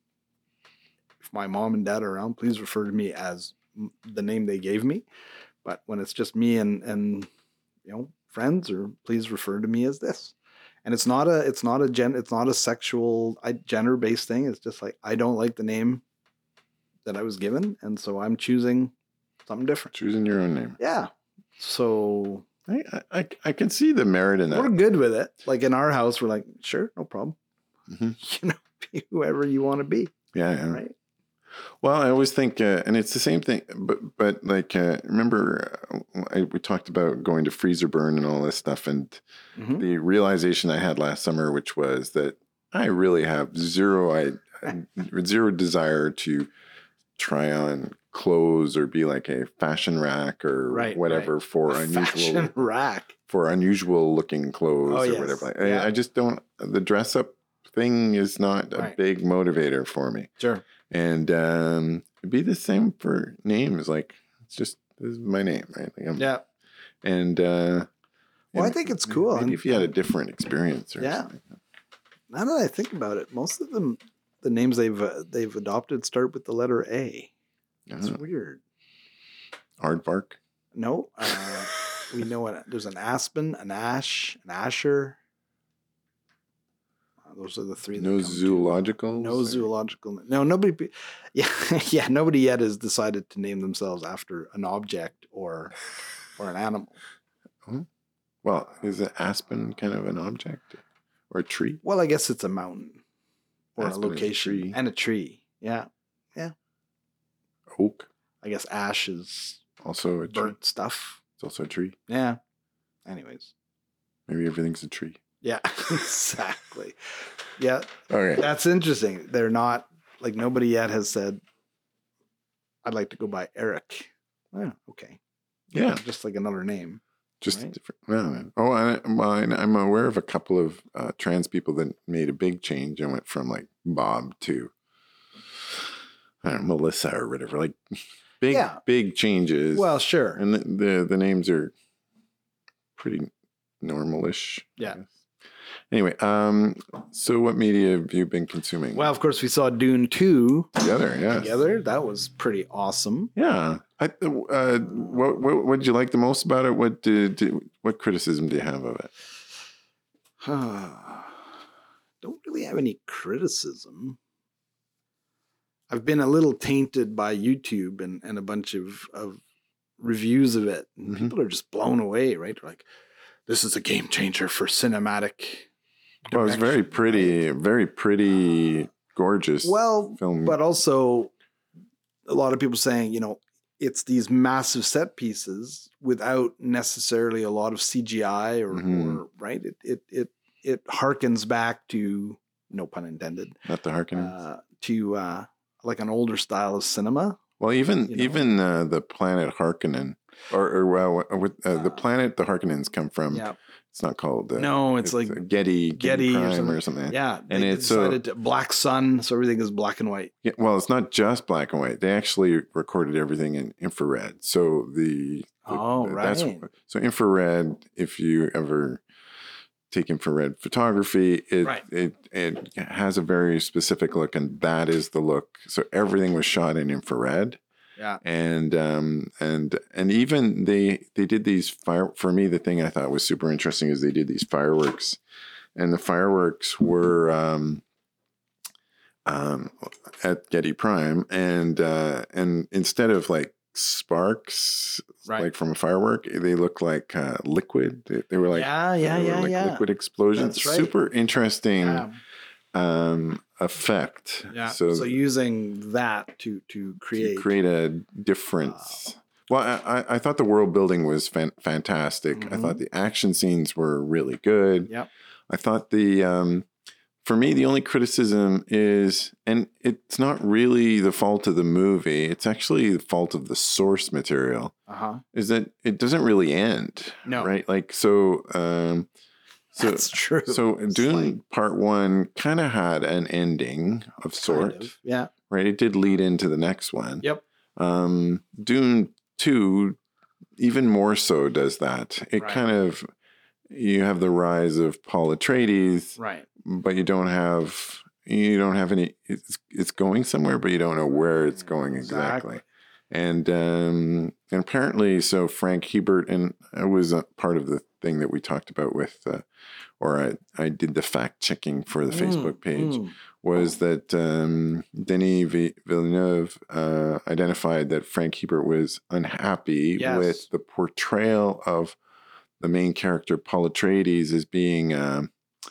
if my mom and dad are around, please refer to me as m- the name they gave me. But when it's just me and, and, you know, friends, or please refer to me as this. And it's not a, it's not a gen, it's not a sexual, gender based thing. It's just like, I don't like the name that I was given. And so I'm choosing something different. Choosing your own name. Yeah. So I, I I can see the merit in we're that. good with it. Like in our house, we're like, sure, no problem. Mhm. You know, be whoever you want to be, Yeah, yeah. right? Well, I always think, uh, and it's the same thing, but but like uh, remember, uh, I, we talked about going to freezer burn and all this stuff, and Mhm. the realization I had last summer, which was that I really have zero, I zero desire to try on clothes or be like a fashion rack or Right, whatever for A unusual fashion rack. for unusual looking clothes Oh, or yes. whatever. Like, Yeah. I, I just don't. The dress up thing is not a Right. big motivator for me. Sure. And um, it'd be the same for names. Like, it's just, this is my name, right? Like I'm, Yeah. And, uh, Well, I and think it's cool. Maybe And- if you had a different experience or Yeah. something. Now that I think about it, most of them, the names they've uh, they've adopted start with the letter A. It's Uh, weird. Aardvark. No, uh, we know it. There's an Aspen, an Ash, an Asher. Uh, those are the three. that No come to- zoological. No zoological. No, nobody. be- Yeah, yeah. Nobody yet has decided to name themselves after an object or or an animal. Well, is an aspen kind of an object or a tree? Well, I guess it's a mountain or Aspen a is a location tree. and a tree. Yeah, Oak. I guess ash is Also a tree. burnt stuff. It's also a tree. Yeah. Anyways. Maybe everything's a tree. Yeah. Exactly. Yeah, Okay. that's interesting. They're not like nobody yet has said, "I'd like to go by Eric." Oh, okay. Yeah. Just like another name. Just Right. different. Well, oh, I, well, I- I'm aware of a couple of uh, trans people that made a big change and went from like Bob to I don't know, Melissa or whatever. Like big, Yeah. big changes. Well, sure. and the, the the names are pretty normalish. I Yeah. guess. Anyway, um, so what media have you been consuming? Well, of course, we saw Dune two together, yeah, together. That was pretty awesome. Yeah. I, uh, what, what what did you like the most about it? What did, did what criticism do you have of it? Don't really have any criticism. I've been a little tainted by YouTube and, and a bunch of, of reviews of it. And Mm-hmm. people are just blown away, right? They're like, this is a game changer for cinematic. Well, it was very direction, pretty, right? very pretty, gorgeous Well, film. but also a lot of people saying, you know, it's these massive set pieces without necessarily a lot of C G I or, Mhm. or right. It, it, it, it harkens back to, no pun intended, Not the Harkonnen. uh, to uh, like an older style of cinema. Well, even you know. even uh, the planet Harkonnen, or, or well, with, uh, the planet the Harkonnens come from. Yeah. It's not called. Uh, No, it's, it's like uh, Getty, Getty Getty or Prime something. or something. Yeah. And they it's, uh, decided to, black sun. So everything is black and white. Yeah, well, it's not just black and white. They actually recorded everything in infrared. So the, the Oh, that's, right. so infrared. If you ever take infrared photography, it Right. it it has a very specific look, and that is the look. So everything was shot in infrared. Yeah. And um and and even they they did these fire for me the thing I thought was super interesting is they did these fireworks, and the fireworks were um um at Getty Prime, and uh and instead of like sparks Right. like from a firework, they look like uh liquid. They, they were like Yeah, yeah, they were yeah, like yeah. liquid explosions. That's right. Super interesting Yeah. um effect. Yeah. So, So, using that to to create. to create a difference. Well, I, I- I thought the world building was fan- fantastic. I Mhm. thought the action scenes were really good. Yep. I thought the, um, for me, the only criticism is, and it's not really the fault of the movie, it's actually the fault of the source material, Uh huh. is that it doesn't really end. No. Right? Like, so, um, so, That's true. so It's Dune like- Part One kind of had an ending of sort, kind of, yeah. right? It did lead into the next one. Yep. Um, Dune two, even more so, does that. It Right. kind of, you have the rise of Paul Atreides, Right. but you don't have you don't have any. It's it's going somewhere, but you don't know where it's going exactly. Exactly. And um, and apparently, so Frank Hebert, and it was a part of the thing that we talked about with, uh, or I I did the fact checking for the Mm, Facebook page. mm. Was that um, Denis V- Villeneuve uh, identified that Frank Hebert was unhappy Yes. with the portrayal of the main character Paul Atreides as being um,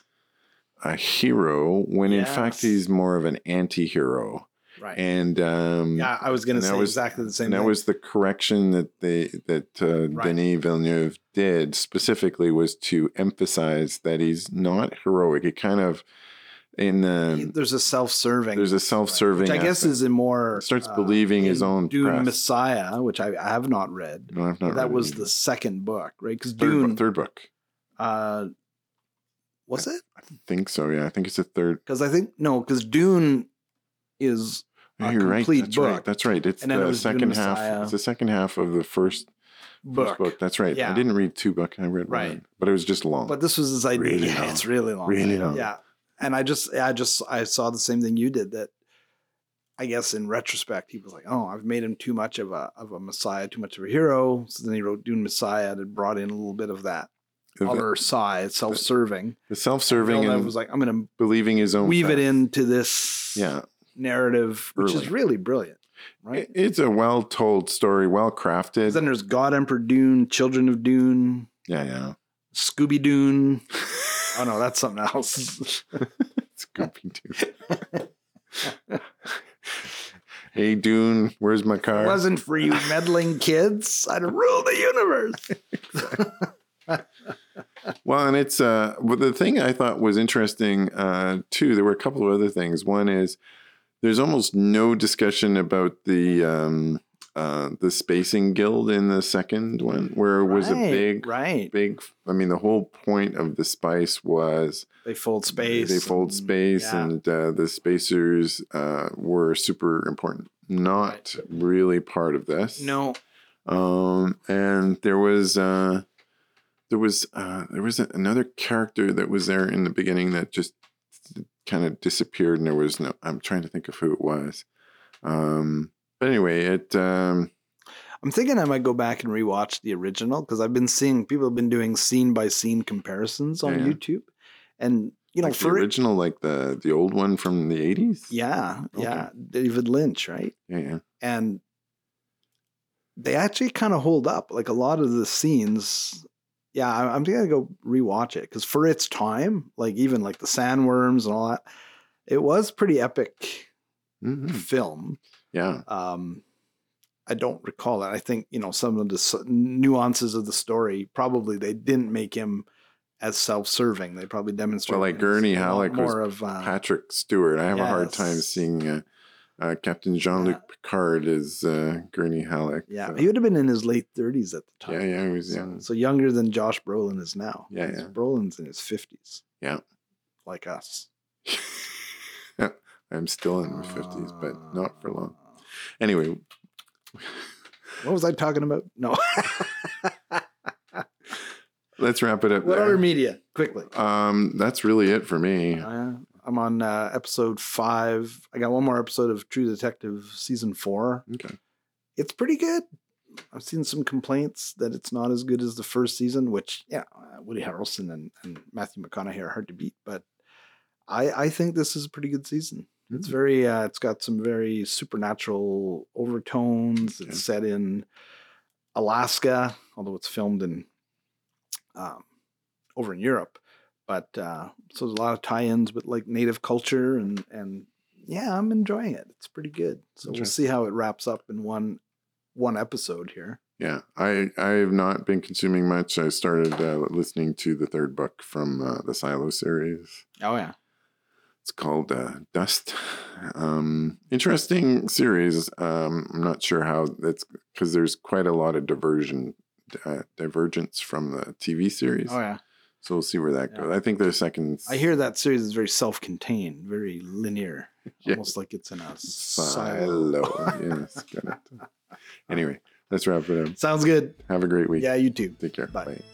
a hero, when in fact Yes. he's more of an anti-hero. Right. And um, yeah, I was going and to that say was- exactly the same and that thing. was the correction that they that uh, Right. Denis Villeneuve did specifically, was to emphasize that he's not heroic. It kind of in He- um, there's a self-serving. there's a self-serving which I guess aspect. is a more Starts uh, believing his in own Dune press. Messiah, which I, I have not read. No, I've But not that read it was either. the second book, right? Because third, Dune, book, third book. uh, was it? I think so. Yeah, I think it's the third. Because I think no, because Dune is Yeah, a you're right. complete That's book. right. That's right. It's And then it the was Dune second half. Messiah. It's the second half of the first, first book. book. That's right. Yeah. I didn't read two books. I read Right. one, but it was just long. But this was his idea. Really yeah, long. it's really long. Really long. Yeah. And I just, I just, I saw the same thing you did. That I guess in retrospect, he was like, "Oh, I've made him too much of a of a messiah, too much of a hero." So then he wrote Dune Messiah and brought in a little bit of that the, other side, self-serving. the self-serving Villeneuve and was like, "I'm going to believing his own. weave it facts. into this Yeah, narrative, which is Early. really brilliant, right?" It- it's a well-told story, well crafted. Then there's God Emperor Dune, Children of Dune, Yeah, yeah. Scooby Dune. Oh no, that's something else. Scooby Doo. Hey Dune, where's my If car? it wasn't for you meddling kids, I'd have ruled the universe. Well, and it's uh, but the thing I thought was interesting uh, too. There were a couple of other things. One is there's almost no discussion about the um, uh, the spacing guild in the second one, where it was a Right, big, right. big. I mean, the whole point of the spice was They fold space. they fold and- space, yeah. and uh, the spacers uh, were super important. Not really part of this. No, Um, and there was uh, there was uh, there was another character that was there in the beginning that just kind of disappeared, and there was no. I'm trying to think of who it was. Um, but anyway, it. Um, I'm thinking I might go back and rewatch the original because I've been seeing people have been doing scene by scene comparisons on Yeah, yeah. YouTube, and you know, like the for it- original, like the the old one from the eighties. yeah, Okay. yeah, David Lynch, right? Yeah, yeah. And they actually kind of hold up. Like a lot of the scenes, yeah, I- I'm gonna go rewatch it because for its time, like even like the sandworms and all that, it was pretty epic Mhm. film. Yeah. Um, I don't recall that. I think you know some of the s- nuances of the story. Probably they didn't make him as self-serving. They probably demonstrated. Well, like him as Gurney a lot Halleck was more of uh, Patrick Stewart. I have a hard time yes. seeing uh, uh, Captain Jean-Luc Yeah. Picard as uh, Gurney Halleck. yeah, so- he would have been in his late thirties at the time. yeah, yeah, he was So, young. so younger than Josh Brolin is now. Yeah, 'Cause yeah. Brolin's in his fifties. Yeah. Like us. I'm still in my fifties, but not for long. Anyway, What was I talking about? No. let's wrap it up What there. other media? Quickly. Um, that's really it for me. Uh, I'm on uh, episode five. I got one more episode of True Detective season four. Okay. It's pretty good. I've seen some complaints that it's not as good as the first season, which, yeah, uh, Woody Harrelson and, and Matthew McConaughey are hard to beat. But I, I think this is a pretty good season. It's Mm. very, uh, it's got some very supernatural overtones. It's Okay. set in Alaska, although it's filmed in um, over in Europe. But uh, so there's a lot of tie-ins with like native culture and and yeah, I'm enjoying it. It's pretty good. So we'll Interesting. see how it wraps up in one one episode here. Yeah, I I have not been consuming much. I started uh, listening to the third book from uh, the Silo series. Oh yeah, It's called uh, Dust. Um, interesting series. Um, I'm not sure how that's because there's quite a lot of diversion, uh, divergence from the T V series. oh yeah. So we'll see where that Yeah. goes. I think the second. I hear that series is very self-contained, very linear, Yeah. almost like it's in a silo. Silo. Yes, got it. Anyway, let's wrap it up. Sounds good. Have a great week. Yeah, you too. Take care. Bye. Bye.